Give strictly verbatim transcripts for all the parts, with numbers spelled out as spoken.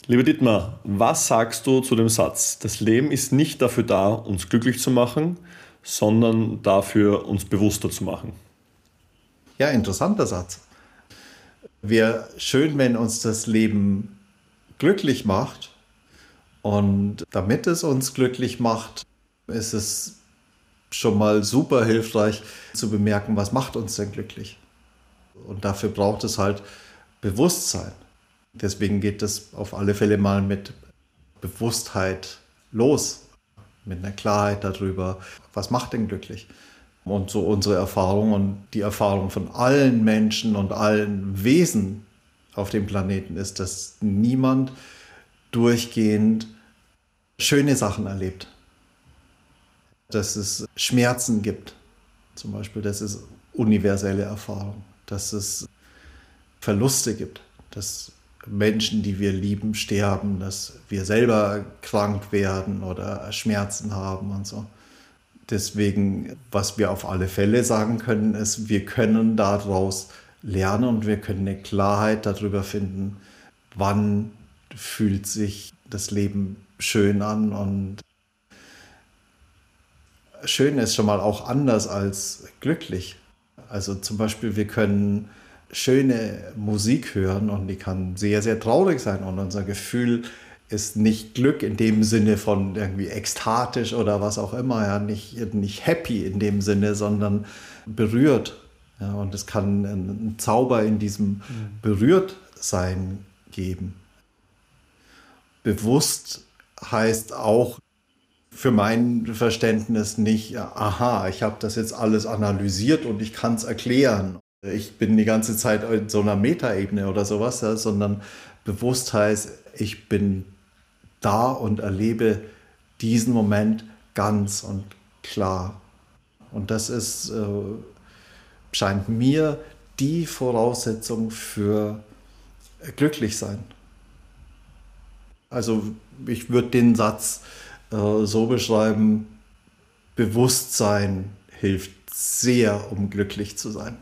Lieber Dietmar, was sagst du zu dem Satz, das Leben ist nicht dafür da, uns glücklich zu machen, sondern dafür, uns bewusster zu machen? Ja, interessanter Satz. Wäre schön, wenn uns das Leben glücklich macht. Und damit es uns glücklich macht, ist es schon mal super hilfreich zu bemerken, was macht uns denn glücklich. Und dafür braucht es halt Bewusstsein. Deswegen geht es auf alle Fälle mal mit Bewusstheit los, mit einer Klarheit darüber, was macht denn glücklich. Und so unsere Erfahrung und die Erfahrung von allen Menschen und allen Wesen auf dem Planeten ist, dass niemand durchgehend schöne Sachen erlebt. Dass es Schmerzen gibt, zum Beispiel, das ist universelle Erfahrung. Dass es Verluste gibt, dass Menschen, die wir lieben, sterben, dass wir selber krank werden oder Schmerzen haben und so. Deswegen, was wir auf alle Fälle sagen können, ist, wir können daraus lernen und wir können eine Klarheit darüber finden, wann fühlt sich das Leben schön an. Und schön ist schon mal auch anders als glücklich. Also zum Beispiel, wir können schöne Musik hören und die kann sehr, sehr traurig sein und unser Gefühl ist nicht Glück in dem Sinne von irgendwie ekstatisch oder was auch immer, ja, nicht, nicht happy in dem Sinne, sondern berührt. Ja, und es kann einen Zauber in diesem Berührtsein geben. Bewusst heißt auch für mein Verständnis nicht, aha, ich habe das jetzt alles analysiert und ich kann es erklären. Ich bin die ganze Zeit in so einer Metaebene oder sowas, ja, sondern bewusst heißt, ich bin da und erlebe diesen Moment ganz und klar. Und das ist, äh, scheint mir die Voraussetzung für glücklich sein. Also ich würde den Satz äh, so beschreiben, Bewusstsein hilft sehr, um glücklich zu sein.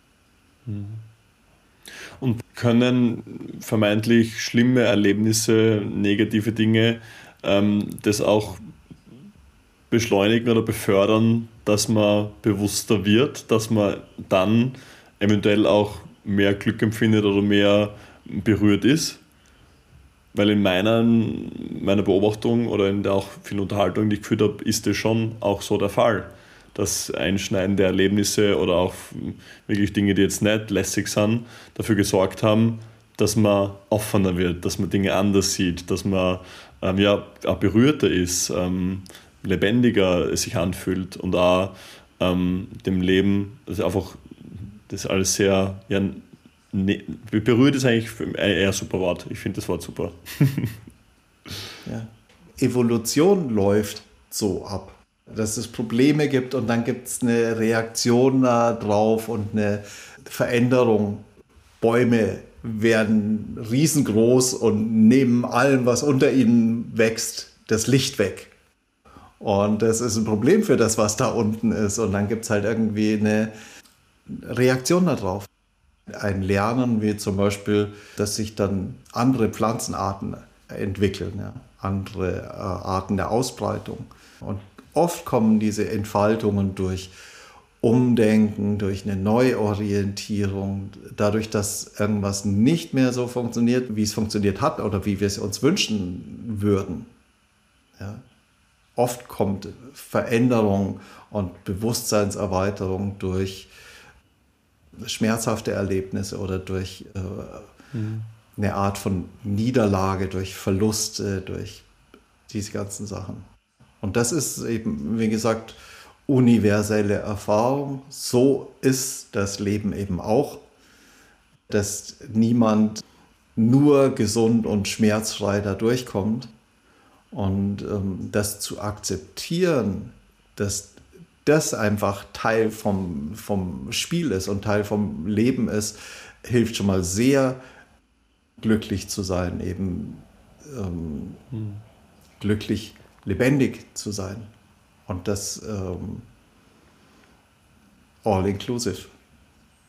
Und können vermeintlich schlimme Erlebnisse, negative Dinge, ähm, das auch beschleunigen oder befördern, dass man bewusster wird, dass man dann eventuell auch mehr Glück empfindet oder mehr berührt ist? Weil in meiner, meiner Beobachtung oder in der auch vielen Unterhaltung, die ich geführt habe, ist das schon auch so der Fall. Dass einschneidende Erlebnisse oder auch wirklich Dinge, die jetzt nicht lässig sind, dafür gesorgt haben, dass man offener wird, dass man Dinge anders sieht, dass man ähm, ja, auch berührter ist, ähm, lebendiger sich anfühlt und auch ähm, dem Leben, also einfach das alles sehr, ja, ne, berührt ist eigentlich eher ein super Wort. Ich finde das Wort super. Ja. Evolution läuft so ab, dass es Probleme gibt und dann gibt es eine Reaktion darauf und eine Veränderung. Bäume werden riesengroß und nehmen allem, was unter ihnen wächst, das Licht weg. Und das ist ein Problem für das, was da unten ist. Und dann gibt es halt irgendwie eine Reaktion darauf. Ein Lernen, wie zum Beispiel, dass sich dann andere Pflanzenarten entwickeln, ja, andere äh, Arten der Ausbreitung. Und oft kommen diese Entfaltungen durch Umdenken, durch eine Neuorientierung, dadurch, dass irgendwas nicht mehr so funktioniert, wie es funktioniert hat oder wie wir es uns wünschen würden. Ja. Oft kommt Veränderung und Bewusstseinserweiterung durch schmerzhafte Erlebnisse oder durch äh, mhm. eine Art von Niederlage, durch Verluste, durch diese ganzen Sachen. Und das ist eben, wie gesagt, universelle Erfahrung. So ist das Leben eben auch, dass niemand nur gesund und schmerzfrei da durchkommt. Und ähm, das zu akzeptieren, dass das einfach Teil vom, vom Spiel ist und Teil vom Leben ist, hilft schon mal sehr, glücklich zu sein, eben ähm, hm. glücklich, lebendig zu sein. Und das ähm, all inclusive.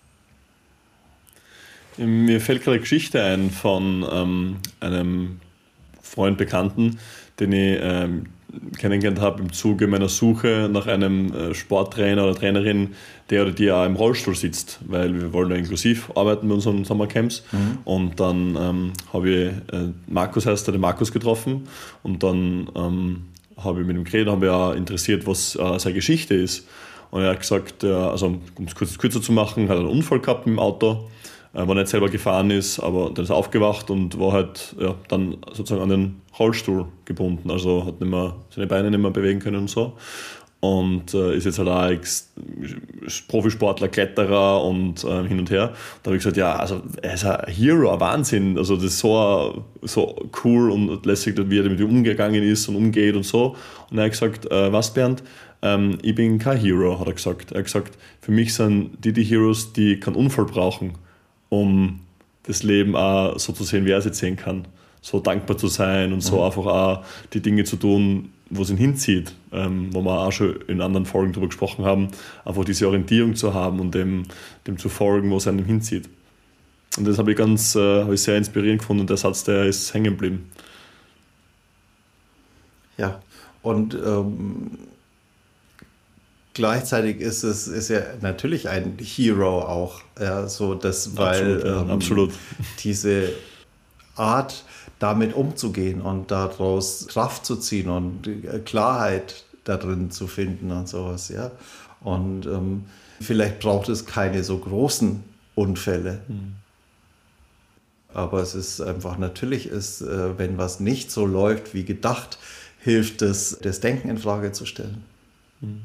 Mir fällt gerade eine Geschichte ein von ähm, einem Freund, Bekannten, den ich ähm, kennengelernt habe im Zuge meiner Suche nach einem äh, Sporttrainer oder Trainerin, der oder die auch im Rollstuhl sitzt, weil wir wollen ja inklusiv arbeiten bei unseren Sommercamps. Mhm. Und dann ähm, habe ich, äh, Markus heißt der, den Markus getroffen und dann ähm, habe ich mit ihm geredet, habe ich auch interessiert, was äh, seine Geschichte ist. Und er hat gesagt, äh, also um es kurz, kürzer zu machen, hat einen Unfall gehabt mit dem Auto, äh, wo er nicht selber gefahren ist, aber dann ist er aufgewacht und war halt ja, dann sozusagen an den Rollstuhl gebunden, also hat nicht mehr, seine Beine nicht mehr bewegen können und so. Und äh, ist jetzt halt auch Ex- Profisportler, Kletterer und äh, hin und her. Da habe ich gesagt, ja, also er ist ein Hero, ein Wahnsinn. Also das ist so, so cool und lässig, wie er damit umgegangen ist und umgeht und so. Und er hat gesagt, äh, was Bernd, ähm, ich bin kein Hero, hat er gesagt. Er hat gesagt, für mich sind die die Heroes, die keinen Unfall brauchen, um das Leben auch so zu sehen, wie er es jetzt sehen kann. So dankbar zu sein und so mhm. einfach auch die Dinge zu tun, wo es ihn hinzieht, ähm, wo wir auch schon in anderen Folgen darüber gesprochen haben, einfach diese Orientierung zu haben und dem, dem zu folgen, wo es einem hinzieht. Und das habe ich ganz äh, habe ich sehr inspirierend gefunden und der Satz, der ist hängen geblieben. Ja, und ähm, gleichzeitig ist es ist ja natürlich ein Hero auch, ja, so dass, weil absolut, ja, ähm, absolut. diese Art, damit umzugehen und daraus Kraft zu ziehen und Klarheit darin zu finden und sowas, ja. Und ähm, vielleicht braucht es keine so großen Unfälle. Mhm. Aber es ist einfach, natürlich ist, äh, wenn was nicht so läuft wie gedacht, hilft es, das Denken in Frage zu stellen. Mhm.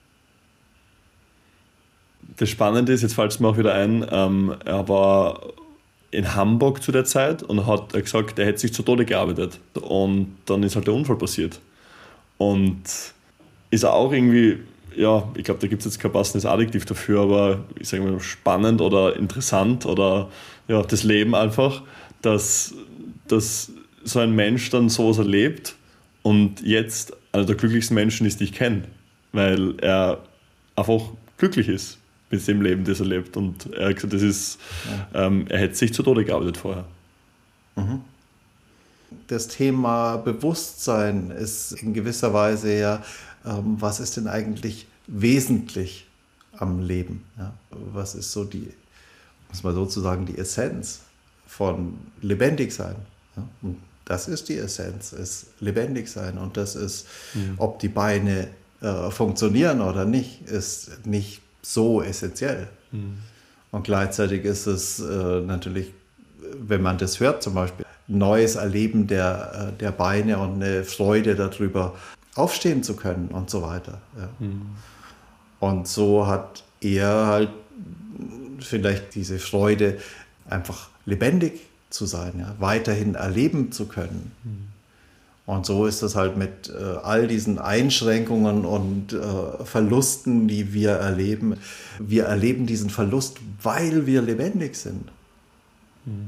Das Spannende ist, jetzt fällt es mir auch wieder ein, ähm, er war in Hamburg zu der Zeit und hat gesagt, er hätte sich zu Tode gearbeitet. Und dann ist halt der Unfall passiert. Und ist auch irgendwie, ja, ich glaube, da gibt es jetzt kein passendes Adjektiv dafür, aber ich sage mal spannend oder interessant oder ja, das Leben einfach, dass, dass so ein Mensch dann sowas erlebt und jetzt einer der glücklichsten Menschen ist, die ich kenne, weil er einfach glücklich ist mit dem Leben, das er lebt. Und er hat gesagt, das ist, ja. ähm, er hätte sich zu Tode gearbeitet vorher. Mhm. Das Thema Bewusstsein ist in gewisser Weise ja, ähm, was ist denn eigentlich wesentlich am Leben? Ja? Was ist so die, muss man sozusagen die Essenz von lebendig sein? Ja? Und das ist die Essenz, ist lebendig sein. Und das ist, mhm. ob die Beine äh, funktionieren oder nicht, ist nicht so essentiell. Mhm. Und gleichzeitig ist es äh, natürlich, wenn man das hört, zum Beispiel neues Erleben der, äh, der Beine und eine Freude darüber, aufstehen zu können und so weiter. Ja. Mhm. Und so hat er halt vielleicht diese Freude, einfach lebendig zu sein, ja, weiterhin erleben zu können. Mhm. Und so ist es halt mit äh, all diesen Einschränkungen und äh, Verlusten, die wir erleben. Wir erleben diesen Verlust, weil wir lebendig sind. Mhm.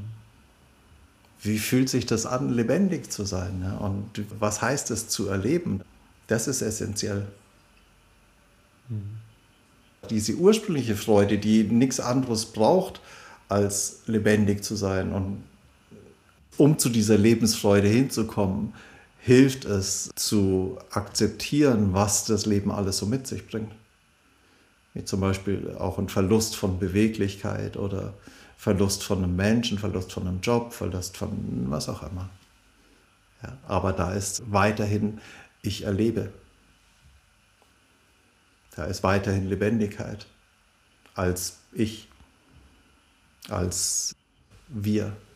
Wie fühlt sich das an, lebendig zu sein? Ja? Und was heißt es zu erleben? Das ist essentiell. Mhm. Diese ursprüngliche Freude, die nichts anderes braucht, als lebendig zu sein. Und um zu dieser Lebensfreude hinzukommen, hilft es zu akzeptieren, was das Leben alles so mit sich bringt. Wie zum Beispiel auch ein Verlust von Beweglichkeit oder Verlust von einem Menschen, Verlust von einem Job, Verlust von was auch immer. Ja, aber da ist weiterhin, ich erlebe. Da ist weiterhin Lebendigkeit als ich, als wir.